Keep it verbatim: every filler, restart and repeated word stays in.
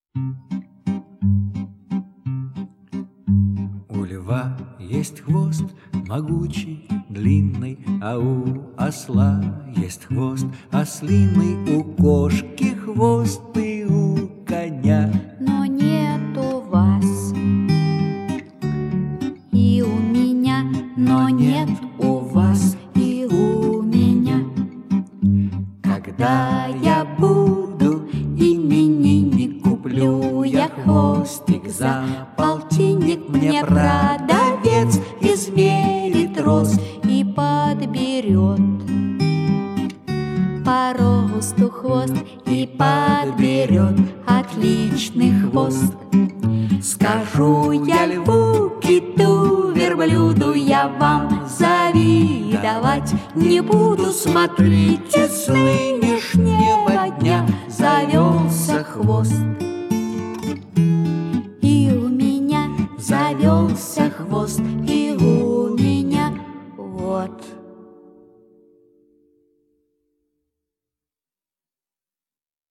У льва есть хвост могучий, длинный, а у осла есть хвост ослиный, у кошки хвост и у коня. Но нет у вас и у меня, но нет у вас и у меня. Когда я буду именинник, куплю я хвостик за полтинник. Мне продавец измерит рост И подберет по росту хвост, и подберет отличный хвост. Скажу я льву, киту, верблюду, я вам завидовать не буду. Смотрите, с нынешнего дня завелся хвост.